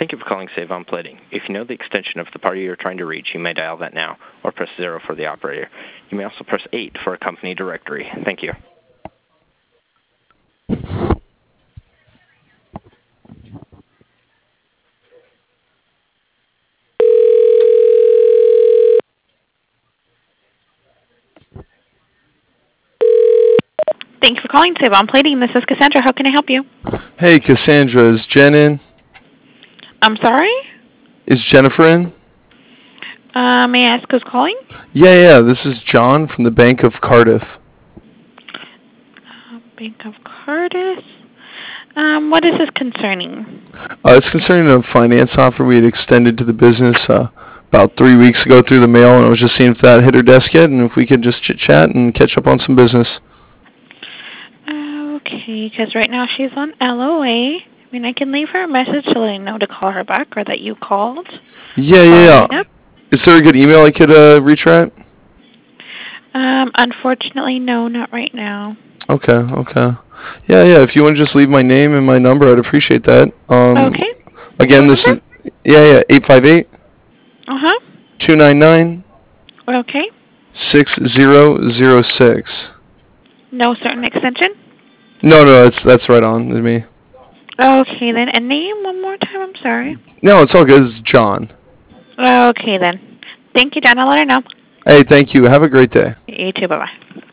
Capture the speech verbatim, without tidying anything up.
Thank you for calling Save on Plating. If you know the extension of the party you're trying to reach, you may dial that now, or press zero for the operator. You may also press eight for a company directory. Thank you. Thank you for calling Save on Plating. This is Cassandra. How can I help you? Hey, Cassandra, is Jen in? I'm sorry? Is Jennifer in? Uh, may I ask who's calling? Yeah, yeah, this is John from the Bank of Cardiff. Uh, Bank of Cardiff. Um, what is this concerning? Uh, it's concerning a finance offer we had extended to the business uh, about three weeks ago through the mail, and I was just seeing if that hit her desk yet, and if we could just chit-chat and catch up on some business. Uh, okay, because right now she's on L O A. I mean, I can leave her a message to let her know to call her back or that you called. Yeah, yeah, yeah. Is there a good email I could uh, reach her at? Um, unfortunately, no, not right now. Okay, okay. Yeah, yeah, if you want to just leave my name and my number, I'd appreciate that. Um, Okay. Again, this is, yeah, yeah, eight five eight, Uh-huh. two nine nine, Okay. six zero zero six. No certain extension? No, no, that's that's right on with me. Okay, then. And name one more time, I'm sorry. No, it's all good. It's John. Okay, then. Thank you, John. I'll let her know. Hey, thank you. Have a great day. You too. Bye-bye.